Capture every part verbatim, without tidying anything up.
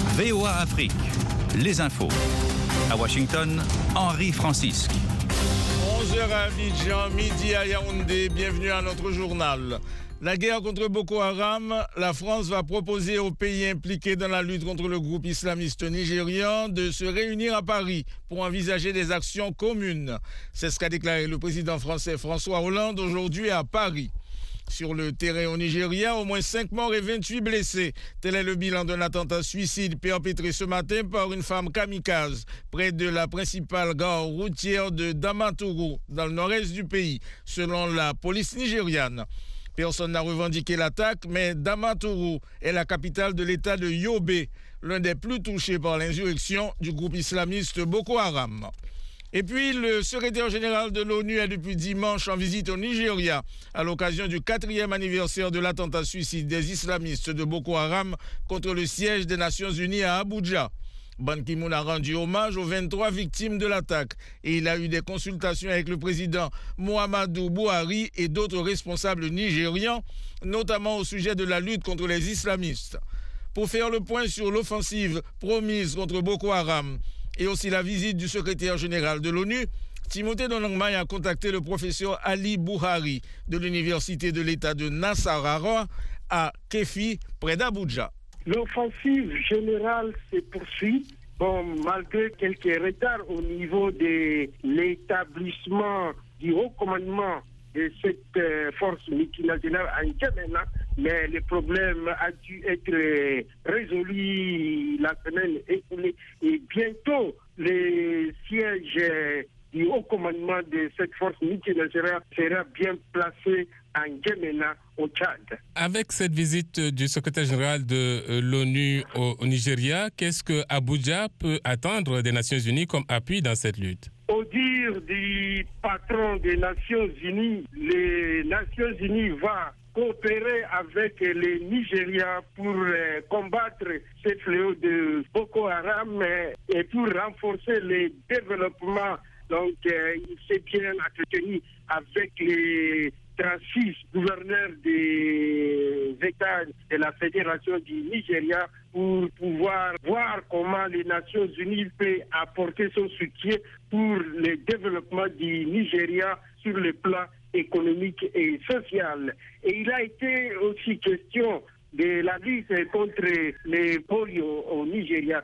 V O A Afrique, les infos. À Washington, Henri Francisque. onze heures à Abidjan, midi à Yaoundé, bienvenue à notre journal. La guerre contre Boko Haram, la France va proposer aux pays impliqués dans la lutte contre le groupe islamiste nigérian de se réunir à Paris pour envisager des actions communes. C'est ce qu'a déclaré le président français François Hollande aujourd'hui à Paris. Sur le terrain au Nigeria, au moins cinq morts et vingt-huit blessés. Tel est le bilan d'un attentat suicide perpétré ce matin par une femme kamikaze près de la principale gare routière de Damaturu, dans le nord-est du pays, selon la police nigériane. Personne n'a revendiqué l'attaque, mais Damaturu est la capitale de l'état de Yobe, l'un des plus touchés par l'insurrection du groupe islamiste Boko Haram. Et puis, le secrétaire général de l'ONU est depuis dimanche en visite au Nigeria à l'occasion du quatrième anniversaire de l'attentat suicide des islamistes de Boko Haram contre le siège des Nations Unies à Abuja. Ban Ki-moon a rendu hommage aux vingt-trois victimes de l'attaque et il a eu des consultations avec le président Muhammadu Buhari et d'autres responsables nigérians, notamment au sujet de la lutte contre les islamistes. Pour faire le point sur l'offensive promise contre Boko Haram et aussi la visite du secrétaire général de l'ONU, Timothée Donangmai a contacté le professeur Ali Buhari de l'université de l'État de Nasarawa à Kefi, près d'Abuja. L'offensive générale se poursuit. Bon, malgré quelques retards au niveau de l'établissement du haut commandement de cette euh, force multinationale en Djamena, mais le problème a dû être résolu la semaine écoulée et bientôt le siège euh, du haut commandement de cette force multinationale sera bien placé en Djamena, au Tchad. Avec cette visite du secrétaire général de l'ONU au, au Nigeria, qu'est-ce que Abuja peut attendre des Nations Unies comme appui dans cette lutte? Au dire du patron des Nations Unies, les Nations Unies vont coopérer avec les Nigériens pour euh, combattre ce fléau de Boko Haram euh, et pour renforcer le développement. Donc, euh, il s'est bien entretenu avec les trente-six gouverneurs des États de la Fédération du Nigeria pour pouvoir voir comment les Nations Unies peuvent apporter son soutien pour le développement du Nigeria sur le plan économique et social. Et il a été aussi question de la lutte contre les polio au Nigeria.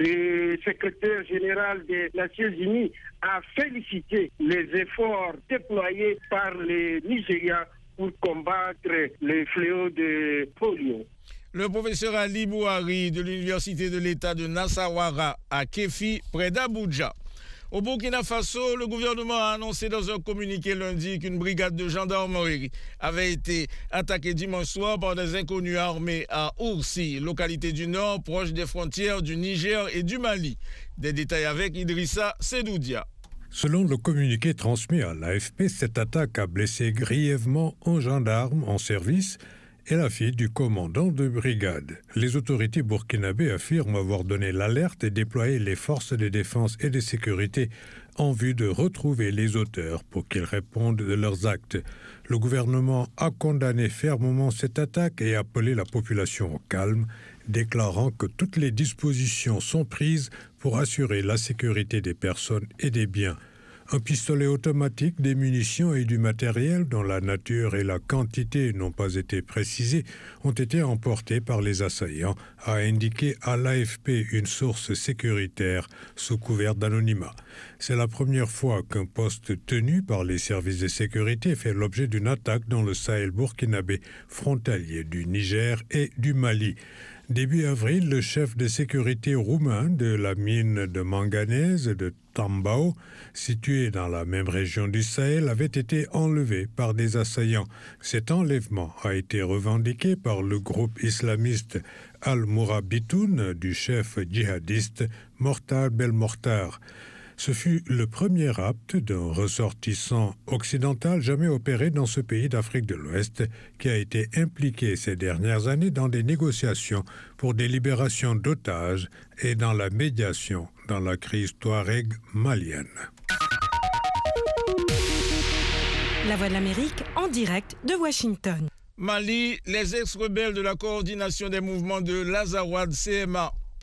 Le secrétaire général des Nations Unies a félicité les efforts déployés par les Nigériens pour combattre le fléau de polio. Le professeur Ali Buhari de l'université de l'État de Nasarawa à Kefi, près d'Abuja. Au Burkina Faso, le gouvernement a annoncé dans un communiqué lundi qu'une brigade de gendarmerie avait été attaquée dimanche soir par des inconnus armés à Oursi, localité du nord proche des frontières du Niger et du Mali. Des détails avec Idrissa Sedoudia. Selon le communiqué transmis à l'A F P, cette attaque a blessé grièvement un gendarme en service et la fille du commandant de brigade. Les autorités burkinabées affirment avoir donné l'alerte et déployé les forces de défense et de sécurité en vue de retrouver les auteurs pour qu'ils répondent de leurs actes. Le gouvernement a condamné fermement cette attaque et appelé la population au calme, déclarant que toutes les dispositions sont prises pour assurer la sécurité des personnes et des biens. Un pistolet automatique, des munitions et du matériel dont la nature et la quantité n'ont pas été précisées ont été emportés par les assaillants, a indiqué à l'A F P une source sécuritaire sous couvert d'anonymat. C'est la première fois qu'un poste tenu par les services de sécurité fait l'objet d'une attaque dans le Sahel burkinabé, frontalier du Niger et du Mali. Début avril, le chef de sécurité roumain de la mine de manganèse de Tambao, située dans la même région du Sahel, avait été enlevé par des assaillants. Cet enlèvement a été revendiqué par le groupe islamiste Al-Mourabitoun du chef djihadiste Mortar Belmokhtar. Ce fut le premier rapt d'un ressortissant occidental jamais opéré dans ce pays d'Afrique de l'Ouest qui a été impliqué ces dernières années dans des négociations pour des libérations d'otages et dans la médiation dans la crise touareg malienne. La Voix de l'Amérique en direct de Washington. Mali, les ex-rebelles de la coordination des mouvements de l'Azawad C M A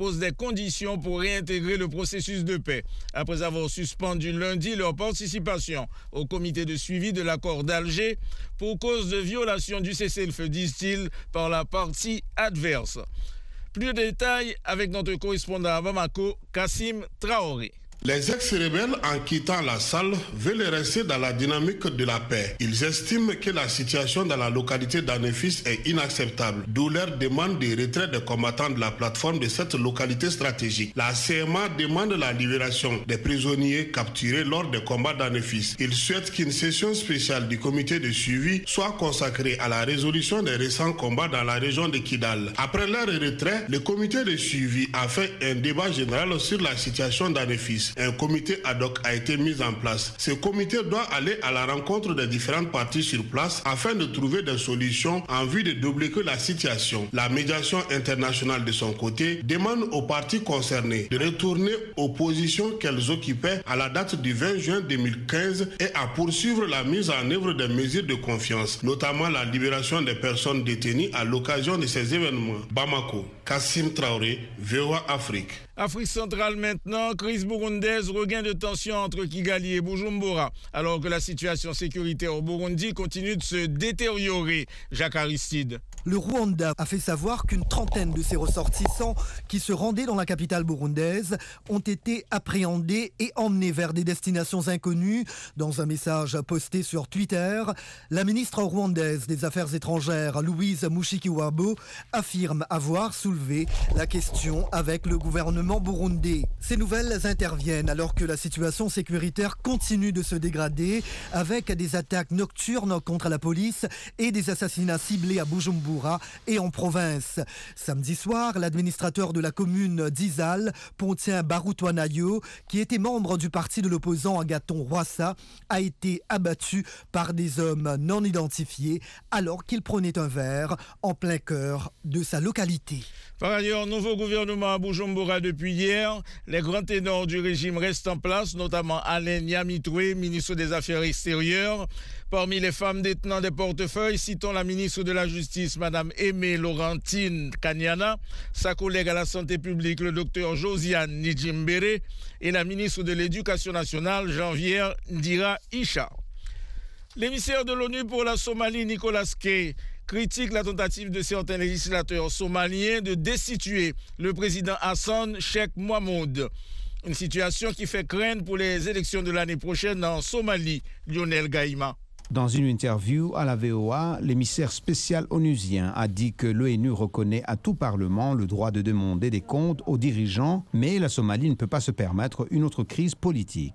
pose des conditions pour réintégrer le processus de paix, après avoir suspendu lundi leur participation au comité de suivi de l'accord d'Alger pour cause de violation du cessez-le-feu, disent-ils, par la partie adverse. Plus de détails avec notre correspondant à Bamako, Kassim Traoré. Les ex-rebelles, en quittant la salle, veulent rester dans la dynamique de la paix. Ils estiment que la situation dans la localité d'Anefis est inacceptable, d'où leur demande de retrait des combattants de la plateforme de cette localité stratégique. La C M A demande la libération des prisonniers capturés lors des combats d'Anefis. Ils souhaitent qu'une session spéciale du comité de suivi soit consacrée à la résolution des récents combats dans la région de Kidal. Après leur retrait, le comité de suivi a fait un débat général sur la situation d'Anefis. Un comité ad hoc a été mis en place. Ce comité doit aller à la rencontre des différentes parties sur place afin de trouver des solutions en vue de débloquer la situation. La médiation internationale de son côté demande aux parties concernées de retourner aux positions qu'elles occupaient à la date du vingt juin deux mille quinze et à poursuivre la mise en œuvre des mesures de confiance, notamment la libération des personnes détenues à l'occasion de ces événements. Bamako, Kassim Traoré, V O A Afrique. Afrique centrale maintenant, crise burundaise, regain de tension entre Kigali et Bujumbura, alors que la situation sécuritaire au Burundi continue de se détériorer. Jacques Aristide. Le Rwanda a fait savoir qu'une trentaine de ses ressortissants qui se rendaient dans la capitale burundaise ont été appréhendés et emmenés vers des destinations inconnues. Dans un message posté sur Twitter, la ministre rwandaise des Affaires étrangères, Louise Mushikiwabo, affirme avoir soulevé la question avec le gouvernement burundais. Ces nouvelles interviennent alors que la situation sécuritaire continue de se dégrader avec des attaques nocturnes contre la police et des assassinats ciblés à Bujumbura et en province. Samedi soir, l'administrateur de la commune d'Izal, Pontien Barutwanayo, qui était membre du parti de l'opposant Agathon Rwasa, a été abattu par des hommes non identifiés alors qu'il prenait un verre en plein cœur de sa localité. Par ailleurs, nouveau gouvernement à Bujumbura depuis hier. Les grands ténors du régime restent en place, notamment Alain Nyamitwe, ministre des Affaires extérieures. Parmi les femmes détenant des portefeuilles, citons la ministre de la Justice, Mme Aimée Laurentine Kanyana, sa collègue à la Santé publique, le docteur Josiane Nijimbere, et la ministre de l'Éducation nationale, Janvière Ndira Isha. L'émissaire de l'ONU pour la Somalie, Nicolas Kay, critique la tentative de certains législateurs somaliens de destituer le président Hassan Sheikh Mohamud. Une situation qui fait craindre pour les élections de l'année prochaine en Somalie. Lionel Gaïma. Dans une interview à la V O A, l'émissaire spécial onusien a dit que l'ONU reconnaît à tout Parlement le droit de demander des comptes aux dirigeants, mais la Somalie ne peut pas se permettre une autre crise politique.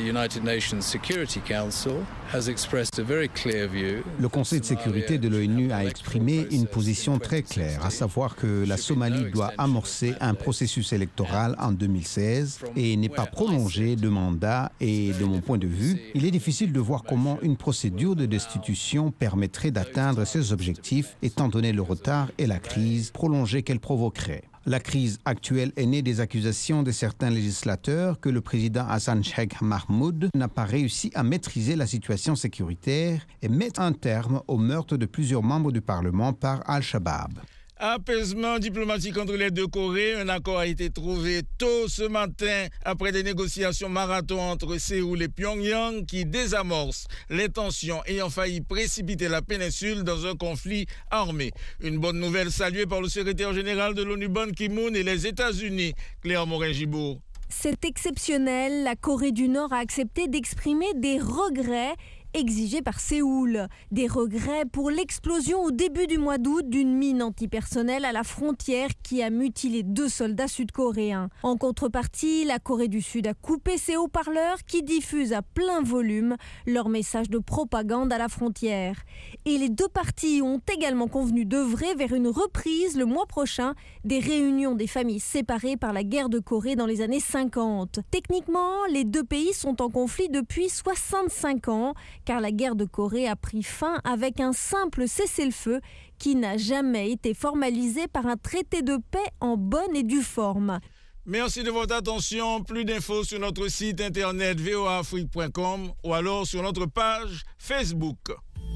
Le Conseil de sécurité de l'ONU a exprimé une position très claire, à savoir que la Somalie doit amorcer un processus électoral en deux mille seize et n'est pas prolongé de mandat. Et de mon point de vue, il est difficile de voir comment une procédure de destitution permettrait d'atteindre ces objectifs, étant donné le retard et la crise prolongée qu'elle provoquerait. La crise actuelle est née des accusations de certains législateurs que le président Hassan Sheikh Mohamud n'a pas réussi à maîtriser la situation sécuritaire et mettre un terme au meurtre de plusieurs membres du Parlement par Al-Shabaab. Apaisement diplomatique entre les deux Corées. Un accord a été trouvé tôt ce matin après des négociations marathon entre Séoul et Pyongyang qui désamorcent les tensions ayant failli précipiter la péninsule dans un conflit armé. Une bonne nouvelle saluée par le secrétaire général de l'ONU Ban Ki-moon et les États-Unis. Claire Morin-Gibourg. C'est exceptionnel. La Corée du Nord a accepté d'exprimer des regrets exigés par Séoul. Des regrets pour l'explosion au début du mois d'août d'une mine antipersonnelle à la frontière qui a mutilé deux soldats sud-coréens. En contrepartie, la Corée du Sud a coupé ses haut-parleurs qui diffusent à plein volume leur message de propagande à la frontière. Et les deux parties ont également convenu d'œuvrer vers une reprise le mois prochain des réunions des familles séparées par la guerre de Corée dans les années cinquante. Techniquement, les deux pays sont en conflit depuis soixante-cinq ans, car la guerre de Corée a pris fin avec un simple cessez-le-feu qui n'a jamais été formalisé par un traité de paix en bonne et due forme. Merci de votre attention. Plus d'infos sur notre site internet v o a afrique point com ou alors sur notre page Facebook.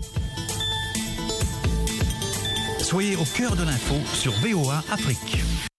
Soyez au cœur de l'info sur V O A Afrique.